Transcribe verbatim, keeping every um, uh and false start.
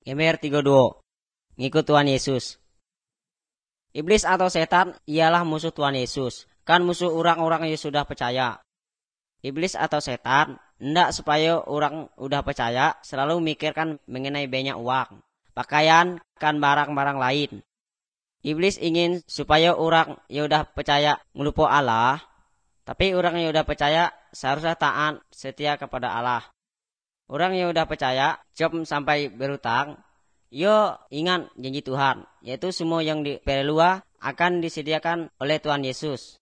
Gembel tiga dua. Ngikut Tuhan Yesus. Iblis atau setan ialah musuh Tuhan Yesus. Kan musuh orang-orang yang sudah percaya. Iblis atau setan hendak supaya orang udah percaya selalu mikirkan mengenai banyak uang, pakaian, kan barang-barang lain. Iblis ingin supaya orang yang udah percaya ngelupa Allah, tapi orang yang udah percaya seharusnya taat setia kepada Allah. Orang yang udah percaya job sampai berutang, yo ingat janji Tuhan, yaitu semua yang di perlu akan disediakan oleh Tuhan Yesus.